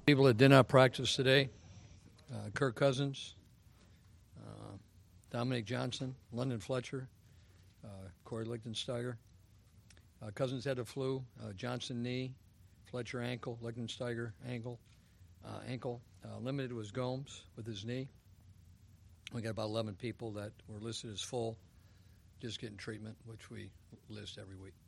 People that did not practice today, Kirk Cousins, Dominic Johnson, London Fletcher, Corey Lichtensteiger. Cousins had the flu, Johnson knee, Fletcher ankle, Lichtensteiger ankle. Limited was Gomes with his knee. We got about 11 people that were listed as full, just getting treatment, which we list every week.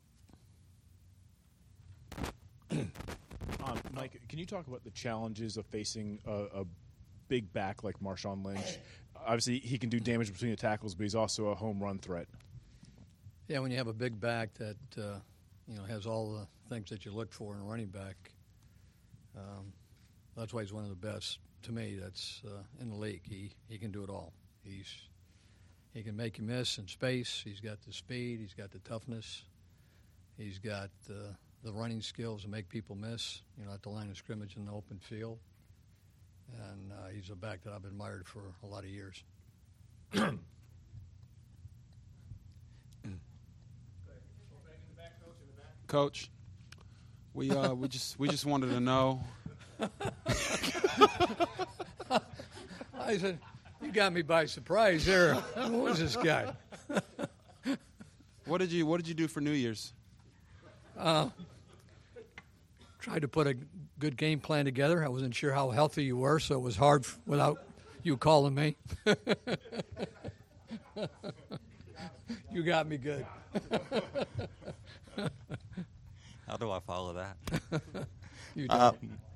Mike, can you talk about the challenges of facing a big back like Marshawn Lynch? Obviously, he can do damage between the tackles, but he's also a home run threat. Yeah, when you have a big back that has all the things that you look for in a running back, that's why he's one of the best to me. That's in the league. He can do it all. He can make you miss in space. He's got the speed. He's got the toughness. He's got the running skills to make people miss, at the line of scrimmage in the open field. And he's a back that I've admired for a lot of years. Coach, we just wanted to know. I said, you got me by surprise there. Who was this guy? What did you do for New Year's? Tried to put a good game plan together. I wasn't sure how healthy you were, so it was hard without you calling me. You got me good. How do I follow that? You don't.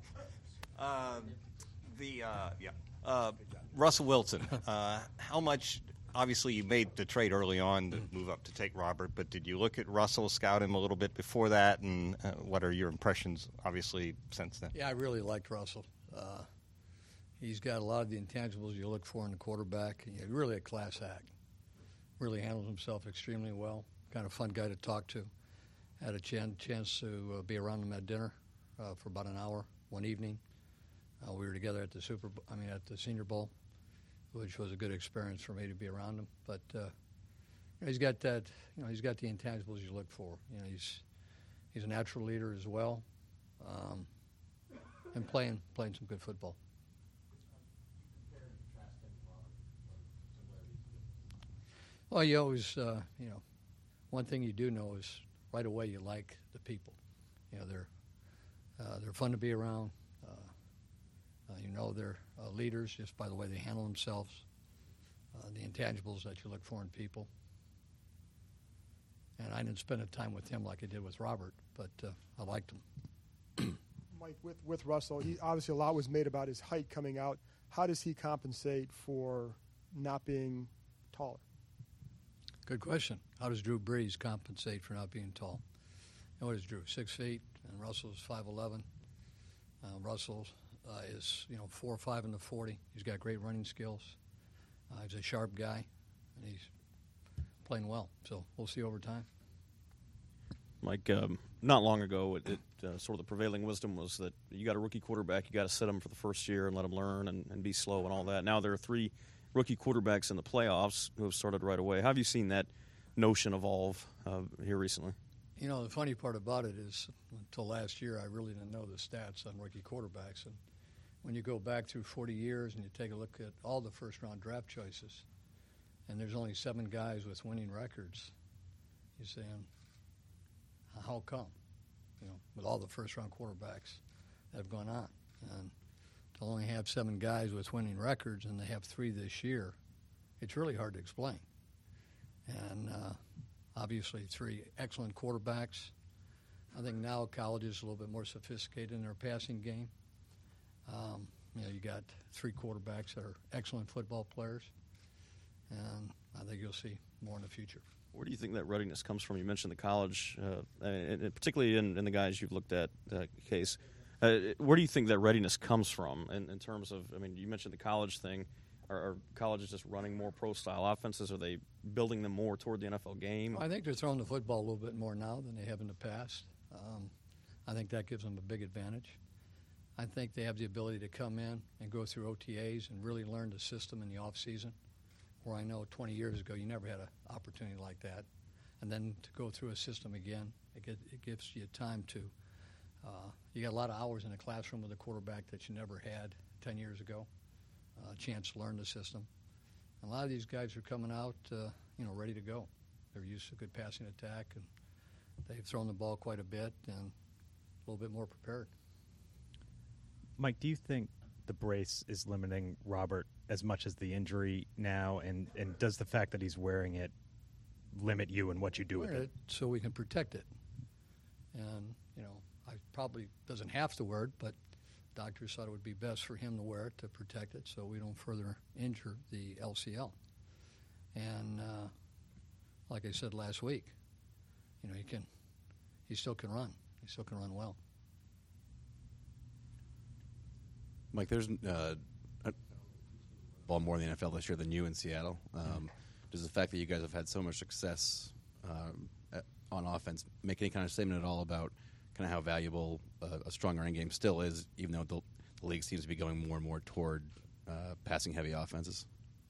Russell Wilson. How much? Obviously, you made the trade early on to move up to take Robert, but did you look at Russell, scout him a little bit before that, and what are your impressions, obviously, since then? Yeah, I really liked Russell. He's got a lot of the intangibles you look for in the quarterback. He's really a class act. Really handles himself extremely well. Kind of fun guy to talk to. Had a chance to be around him at dinner for about an hour one evening. We were together at the Senior Bowl, which was a good experience for me to be around him. But he's got that. He's got the intangibles you look for. He's a natural leader as well, and playing some good football. Well, you always, one thing you do know is right away you like the people. They're fun to be around. They're leaders just by the way they handle themselves, the intangibles that you look for in people. And I didn't spend a time with him like I did with Robert, but I liked him. Mike, with Russell, obviously a lot was made about his height coming out. How does he compensate for not being taller? Good question. How does Drew Brees compensate for not being tall? And what is Drew, 6 feet, and Russell's 5'11". Russell is 4.5 in the 40. He's got great running skills. He's a sharp guy, and he's playing well. So we'll see over time. Mike, not long ago, sort of the prevailing wisdom was that you got a rookie quarterback, you got to sit him for the first year and let him learn and be slow and all that. Now there are 3 rookie quarterbacks in the playoffs who have started right away. How have you seen that notion evolve here recently? The funny part about it is until last year I really didn't know the stats on rookie quarterbacks. And when you go back through 40 years and you take a look at all the first-round draft choices, and there's only 7 guys with winning records, you're saying, how come? With all the first-round quarterbacks that have gone on. And to only have 7 guys with winning records and they have 3 this year, it's really hard to explain. And obviously 3 excellent quarterbacks. I think now college is a little bit more sophisticated in their passing game. You got 3 quarterbacks that are excellent football players, and I think you'll see more in the future. Where do you think that readiness comes from? You mentioned the college, and particularly in the guys you've looked at, Case. Where do you think that readiness comes from in terms of, you mentioned the college thing. Are colleges just running more pro-style offenses? Are they building them more toward the NFL game? I think they're throwing the football a little bit more now than they have in the past. I think that gives them a big advantage. I think they have the ability to come in and go through OTAs and really learn the system in the off-season, where I know 20 years ago you never had an opportunity like that. And then to go through a system again, it gives you time to You got a lot of hours in the classroom with a quarterback that you never had 10 years ago, a chance to learn the system. And a lot of these guys are coming out, ready to go. They're used to good passing attack, and they've thrown the ball quite a bit and a little bit more prepared. Mike, do you think the brace is limiting Robert as much as the injury now, and does the fact that he's wearing it limit you and what you do with it? So we can protect it. And, I probably doesn't have to wear it, but doctors thought it would be best for him to wear it to protect it so we don't further injure the LCL. And like I said last week, he still can run. He still can run well. Mike, there's ball more in the NFL this year than you in Seattle. Does the fact that you guys have had so much success on offense make any kind of statement at all about kind of how valuable a strong running game still is, even though the league seems to be going more and more toward passing-heavy offenses?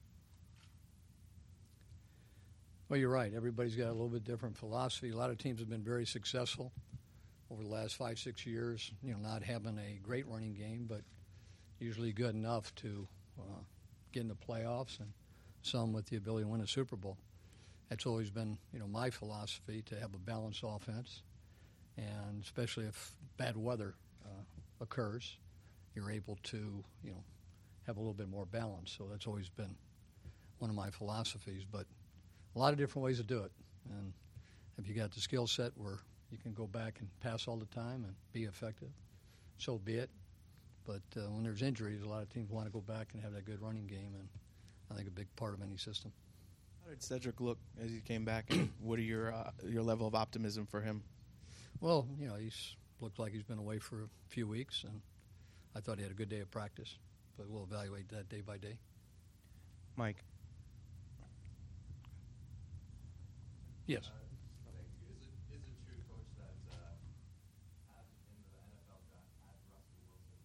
Well, you're right. Everybody's got a little bit different philosophy. A lot of teams have been very successful over the last 5-6 years, not having a great running game, but usually good enough to get in the playoffs, and some with the ability to win a Super Bowl. That's always been, my philosophy, to have a balanced offense, and especially if bad weather occurs, you're able to, have a little bit more balance. So that's always been one of my philosophies, but a lot of different ways to do it. And if you got the skill set where you can go back and pass all the time and be effective, so be it. But when there's injuries, a lot of teams want to go back and have that good running game, and I think a big part of any system. How did Cedric look as he came back, and what are your level of optimism for him? Well, he's looked like he's been away for a few weeks, and I thought he had a good day of practice, but we'll evaluate that day by day. Mike. Yes. Is it true, Coach, that in the NFL draft, had Russell Wilson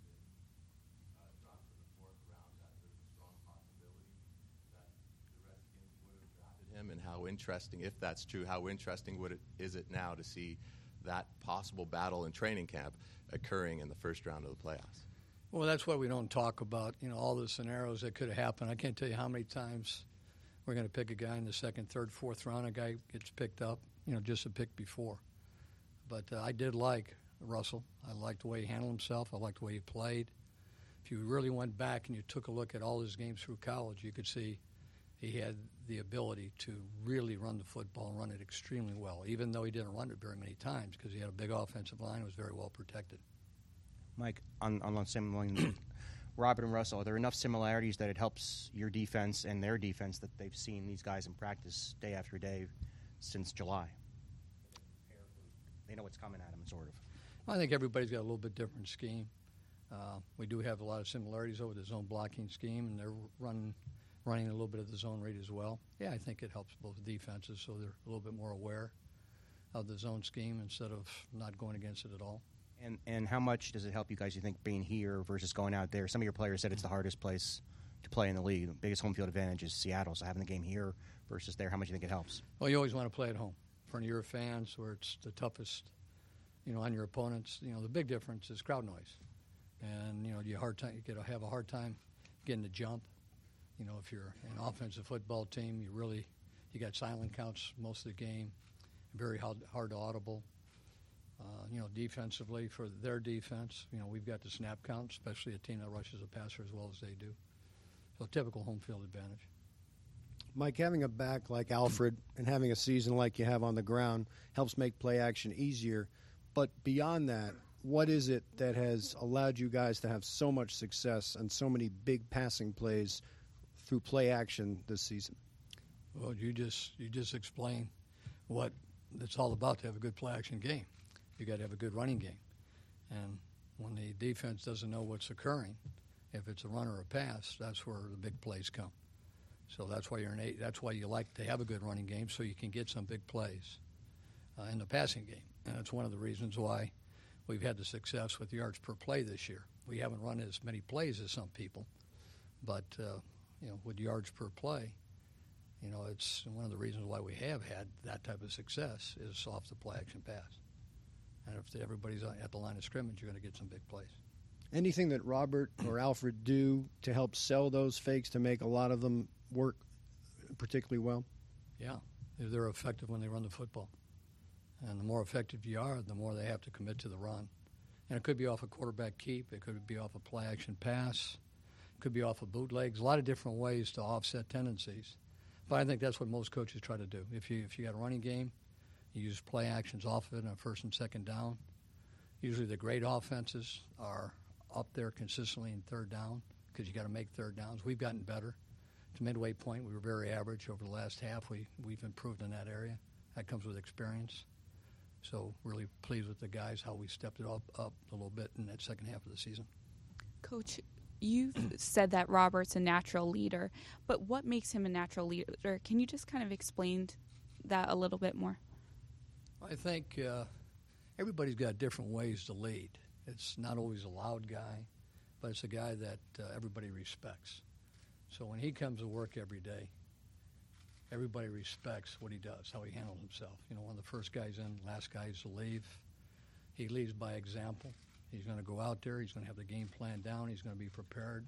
been dropped in the 4th round, that there's a strong possibility that the Redskins would have drafted him? And how interesting, if that's true, how interesting is it now to see that possible battle in training camp occurring in the first round of the playoffs? Well, that's why we don't talk about, all the scenarios that could have happened. I can't tell you how many times we're going to pick a guy in the 2nd, 3rd, 4th round. A guy gets picked up, just a pick before. But I did like Russell. I liked the way he handled himself. I liked the way he played. If you really went back and you took a look at all his games through college, you could see he had the ability to really run the football and run it extremely well, even though he didn't run it very many times because he had a big offensive line and was very well protected. Mike, on the same line, Robert and Russell, are there enough similarities that it helps your defense and their defense that they've seen these guys in practice day after day since July? They know what's coming at them, sort of. I think everybody's got a little bit different scheme. We do have a lot of similarities over the zone blocking scheme, and they're running a little bit of the zone read as well. Yeah, I think it helps both defenses, so they're a little bit more aware of the zone scheme instead of not going against it at all. And how much does it help you guys, you think, being here versus going out there? Some of your players said it's the hardest place to play in the league. The biggest home field advantage is Seattle, so having the game here versus there, how much do you think it helps? Well, you always want to play at home in front of your fans where it's the toughest, on your opponents. The big difference is crowd noise. And, you have a hard time getting the jump. If you're an offensive football team, you got silent counts most of the game, very hard to audible. Defensively, for their defense, we've got the snap count, especially a team that rushes a passer as well as they do. So typical home field advantage. Mike, having a back like Alfred and having a season like you have on the ground helps make play action easier. But beyond that, what is it that has allowed you guys to have so much success and so many big passing plays through play action this season? Well, you just explained what it's all about to have a good play action game. You got to have a good running game. And when the defense doesn't know what's occurring, if it's a run or a pass, that's where the big plays come. So that's why that's why you like to have a good running game, so you can get some big plays in the passing game. And that's one of the reasons why we've had the success with yards per play this year. We haven't run as many plays as some people, but with yards per play, it's one of the reasons why we have had that type of success is off the play action pass. And if everybody's at the line of scrimmage, you're going to get some big plays. Anything that Robert or Alfred do to help sell those fakes to make a lot of them work particularly well? Yeah, they're effective when they run the football. And the more effective you are, the more they have to commit to the run. And it could be off a quarterback keep. It could be off a play-action pass. It could be off of bootlegs. A lot of different ways to offset tendencies. But I think that's what most coaches try to do. If you got a running game, you use play actions off of it on first and second down. Usually the great offenses are up there consistently in third down because you got to make third downs. We've gotten better. To midway point, we were very average over the last half. We've improved in that area. That comes with experience. So really pleased with the guys, how we stepped it up a little bit in that second half of the season. Coach, you've said that Robert's a natural leader, but what makes him a natural leader? Can you just kind of explain that a little bit more? I think everybody's got different ways to lead. It's not always a loud guy, but it's a guy that everybody respects. So when he comes to work every day, everybody respects what he does, how he handles himself. You know, one of the first guys in, last guys to leave. He leads by example. He's going to go out there. He's going to have the game plan down. He's going to be prepared.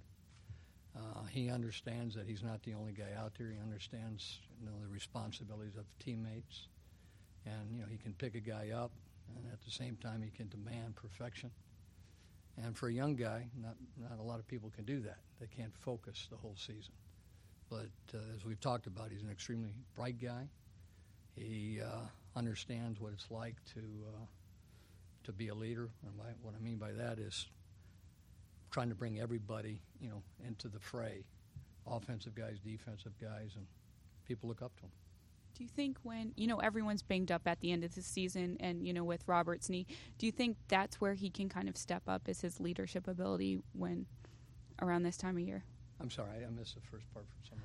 He understands that he's not the only guy out there. He understands, the responsibilities of teammates. And, he can pick a guy up, and at the same time he can demand perfection. And for a young guy, not a lot of people can do that. They can't focus the whole season. But as we've talked about, he's an extremely bright guy. He understands what it's like to be a leader. And what I mean by that is trying to bring everybody, into the fray, offensive guys, defensive guys, and people look up to him. Do you think when, everyone's banged up at the end of the season and, with Robert's knee, do you think that's where he can kind of step up as his leadership ability when around this time of year? I'm sorry, I missed the first part from someone.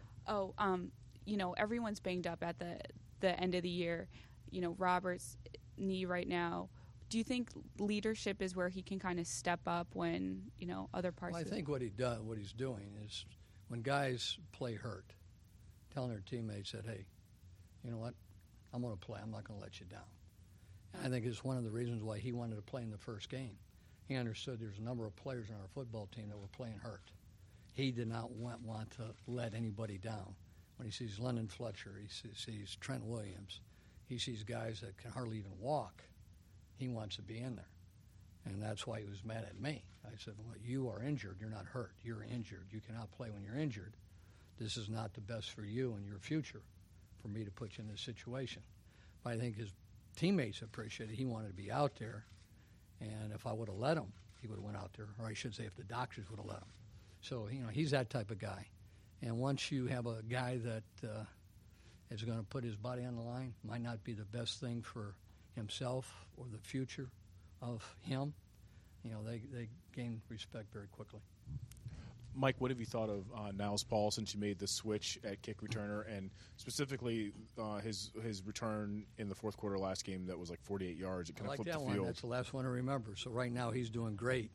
Oh, everyone's banged up at the end of the year. Robert's knee right now. Do you think leadership is where he can kind of step up when, other parts Well, I think what he's doing is when guys play hurt, telling their teammates that, hey, you know what, I'm going to play. I'm not going to let you down. And I think it's one of the reasons why he wanted to play in the first game. He understood there's a number of players on our football team that were playing hurt. He did not want to let anybody down. When he sees London Fletcher, he sees Trent Williams, he sees guys that can hardly even walk, he wants to be in there. And that's why he was mad at me. I said, well, you are injured. You're not hurt. You're injured. You cannot play when you're injured. This is not the best for you and your future for me to put you in this situation. But I think his teammates appreciated it. He wanted to be out there. And if I would have let him, he would have went out there. Or I should say if the doctors would have let him. So, he's that type of guy. And once you have a guy that is going to put his body on the line, might not be the best thing for himself or the future of him, they gain respect very quickly. Mike, what have you thought of Niles Paul since you made the switch at kick returner, and specifically his return in the fourth quarter last game that was like 48 yards? It kind of flipped the field. That's the last one to remember. So right now he's doing great.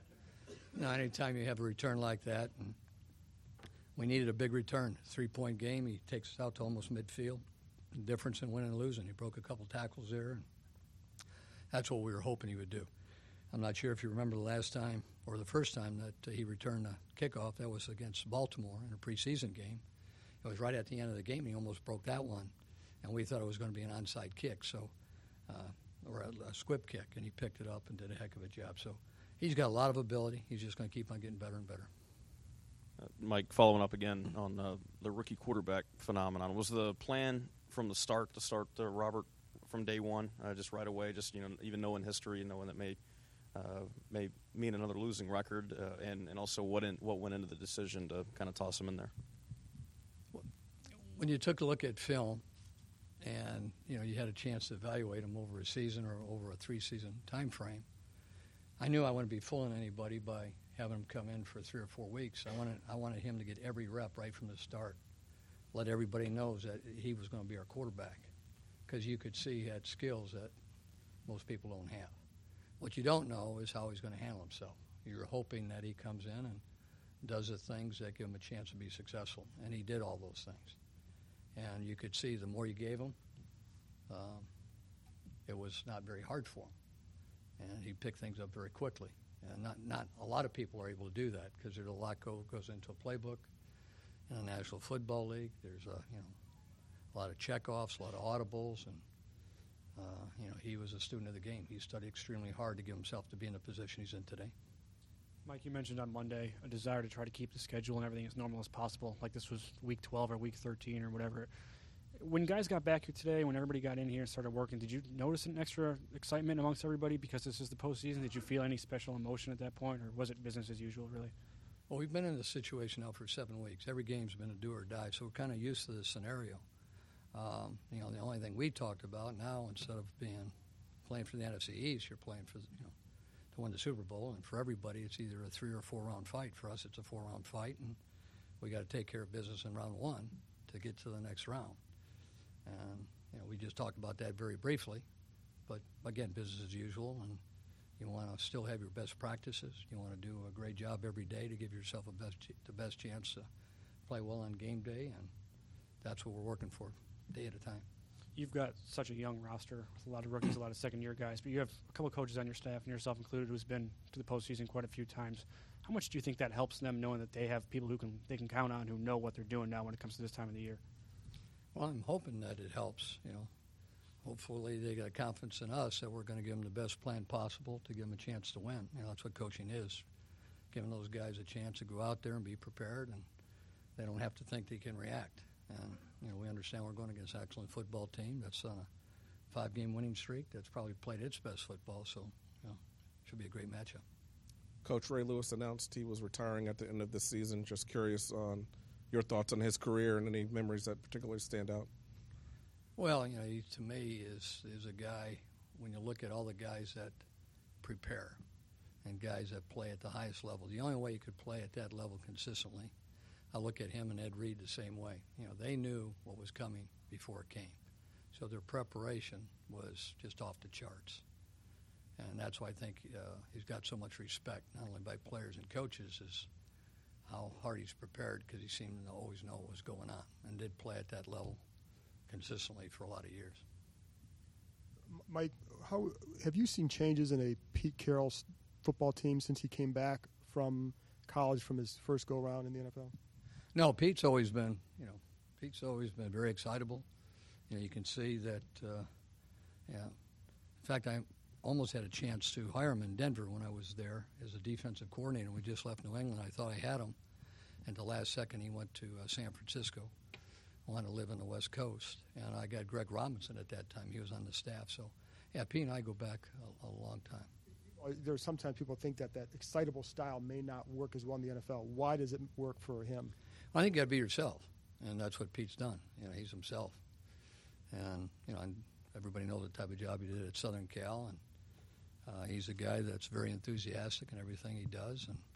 Anytime you have a return like that, and we needed a big return, 3-point game. He takes us out to almost midfield. The difference in winning and losing. He broke a couple tackles there, and that's what we were hoping he would do. I'm not sure if you remember the last time or the first time that he returned a kickoff. That was against Baltimore in a preseason game. It was right at the end of the game. He almost broke that one, and we thought it was going to be an onside kick, or a squib kick, and he picked it up and did a heck of a job. So he's got a lot of ability. He's just going to keep on getting better and better. Mike, following up again on the rookie quarterback phenomenon, was the plan from the start to start Robert from day one, just right away, just even knowing history and knowing that may mean another losing record, and also what went into the decision to kind of toss him in there? When you took a look at film, and you had a chance to evaluate him over a season or over a 3-season time frame, I knew I wouldn't be fooling anybody by having him come in for 3 or 4 weeks. I wanted him to get every rep right from the start, let everybody know that he was going to be our quarterback, because you could see he had skills that most people don't have. What you don't know is how he's going to handle himself. You're hoping that he comes in and does the things that give him a chance to be successful, and he did all those things. And you could see the more you gave him, it was not very hard for him. and he picked things up very quickly. And not a lot of people are able to do that because there's a lot goes into a playbook. In the National Football League, there's a lot of checkoffs, a lot of audibles, and he was a student of the game. He studied extremely hard to get himself to be in the position he's in today. Mike, you mentioned on Monday a desire to try to keep the schedule and everything as normal as possible, like this was week 12 or week 13 or whatever. When guys got back here today, when everybody got in here and started working, did you notice an extra excitement amongst everybody because this is the postseason? Did you feel any special emotion at that point, or was it business as usual, really? Well, we've been in this situation now for 7 weeks. Every game's been a do or die, so we're kind of used to this scenario. The only thing we talked about now, instead of playing for the NFC East, you're playing for to win the Super Bowl, and for everybody, it's either a 3 or 4 round fight. For us, it's a 4 round fight, and we got to take care of business in round 1 to get to the next round. And we just talked about that very briefly, but again, business as usual, and you want to still have your best practices. You want to do a great job every day to give yourself the best chance to play well on game day, and that's what we're working for, day at a time. You've got such a young roster with a lot of rookies, a lot of second-year guys, but you have a couple of coaches on your staff, and yourself included, who's been to the postseason quite a few times. How much do you think that helps them, knowing that they have people they can count on, who know what they're doing now when it comes to this time of the year? Well, I'm hoping that it helps. Hopefully they got confidence in us that we're going to give them the best plan possible to give them a chance to win. That's what coaching is, giving those guys a chance to go out there and be prepared, and they don't have to think they can react. And we understand we're going against an excellent football team that's on a 5-game winning streak that's probably played its best football, so it should be a great matchup. Coach Ray Lewis announced he was retiring at the end of the season. Just curious on your thoughts on his career and any memories that particularly stand out. Well, he, to me, is a guy, when you look at all the guys that prepare and guys that play at the highest level, the only way you could play at that level consistently, I look at him and Ed Reed the same way. They knew what was coming before it came. So their preparation was just off the charts. And that's why I think he's got so much respect, not only by players and coaches, is how hard he's prepared, because he seemed to always know what was going on and did play at that level consistently for a lot of years. Mike, how have you seen changes in a Pete Carroll's football team since he came back from college, from his first go-around in the NFL? No, Pete's always been very excitable. You can see that, in fact, I almost had a chance to hire him in Denver when I was there as a defensive coordinator. We just left New England. I thought I had him. And the last second, he went to San Francisco. Wanted to live on the West Coast. And I got Greg Robinson at that time. He was on the staff. So, Pete and I go back a long time. There's sometimes people think that excitable style may not work as well in the NFL. Why does it work for him? I think you got to be yourself, and that's what Pete's done. He's himself. And, everybody knows the type of job he did at Southern Cal, and he's a guy that's very enthusiastic in everything he does, and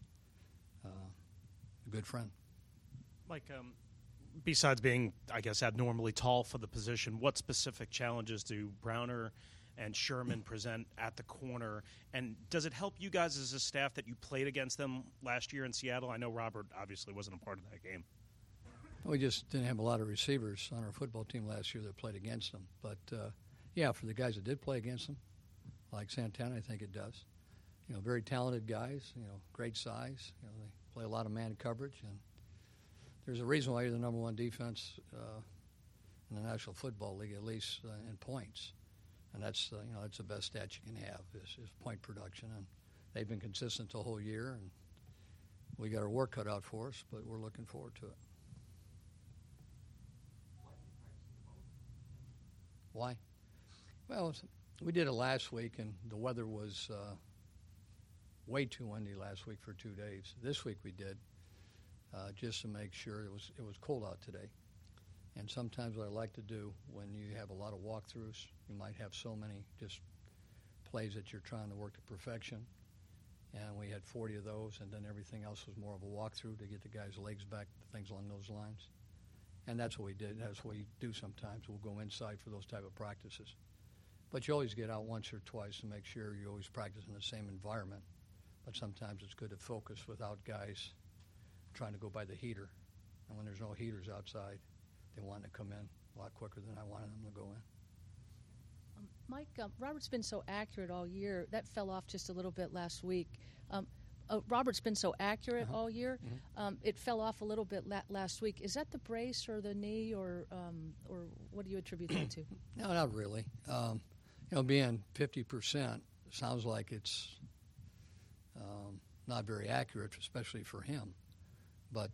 a good friend. Mike, besides being, I guess, abnormally tall for the position, what specific challenges do Browner and Sherman present at the corner? And does it help you guys as a staff that you played against them last year in Seattle? I know Robert obviously wasn't a part of that game. We just didn't have a lot of receivers on our football team last year that played against them. But, for the guys that did play against them, like Santana, I think it does. Very talented guys, great size. They play a lot of man coverage. And there's a reason why you're the number one defense in the National Football League, at least in points. And that's the best stat you can have is point production. And they've been consistent the whole year. And we got our work cut out for us, but we're looking forward to it. Why? Well, we did it last week, and the weather was way too windy last week for 2 days. This week we did, just to make sure it was cold out today. And sometimes what I like to do when you have a lot of walkthroughs, you might have so many just plays that you're trying to work to perfection. And we had 40 of those, and then everything else was more of a walkthrough to get the guys' legs back, things along those lines. And that's what we did. That's what we do sometimes. We'll go inside for those type of practices. But you always get out once or twice to make sure you always practice in the same environment. But sometimes it's good to focus without guys trying to go by the heater. And when there's no heaters outside, they want to come in a lot quicker than I wanted them to go in. Mike, Robert's been so accurate all year. That fell off just a little bit last week. Robert's been so accurate all year. It fell off a little bit last week. Is that the brace or the knee, or what do you attribute that to? No, not really. Being 50% sounds like it's not very accurate, especially for him. But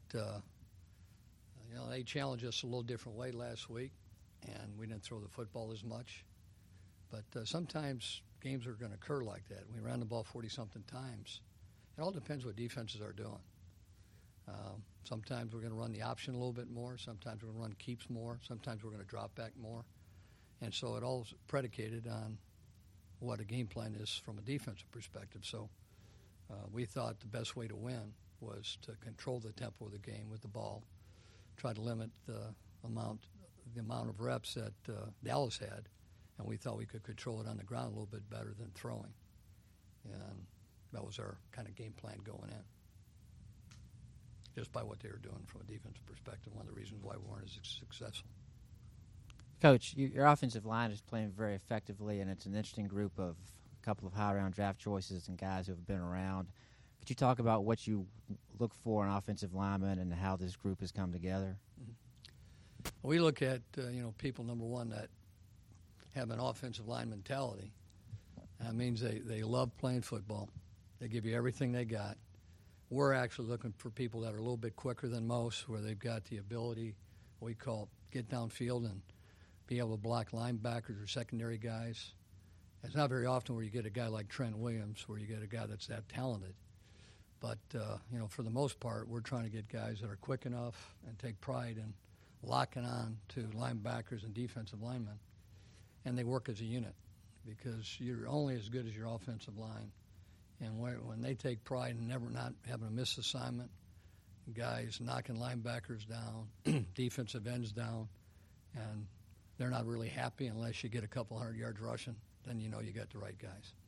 they challenged us a little different way last week, and we didn't throw the football as much. But sometimes games are going to occur like that. We ran the ball 40-something times. It all depends what defenses are doing. Sometimes we're going to run the option a little bit more. Sometimes we're going to run keeps more. Sometimes we're going to drop back more. And so it all is predicated on what a game plan is from a defensive perspective. So we thought the best way to win was to control the tempo of the game with the ball, try to limit the amount of reps that Dallas had, and we thought we could control it on the ground a little bit better than throwing. And that was our kind of game plan going in, just by what they were doing from a defensive perspective, one of the reasons why we weren't as successful. Coach, your offensive line is playing very effectively, and it's an interesting group of a couple of high-round draft choices and guys who have been around. Could you talk about what you look for in offensive linemen and how this group has come together? We look at people, number one, that have an offensive line mentality. That means they love playing football. They give you everything they got. We're actually looking for people that are a little bit quicker than most, where they've got the ability, we call get downfield and be able to block linebackers or secondary guys. It's not very often where you get a guy like Trent Williams, where you get a guy that's that talented. But, for the most part, we're trying to get guys that are quick enough and take pride in locking on to linebackers and defensive linemen. And they work as a unit because you're only as good as your offensive line. And when they take pride in never not having a missed assignment, guys knocking linebackers down, defensive ends down, and they're not really happy unless you get a couple 100 yards rushing, then you know you got the right guys.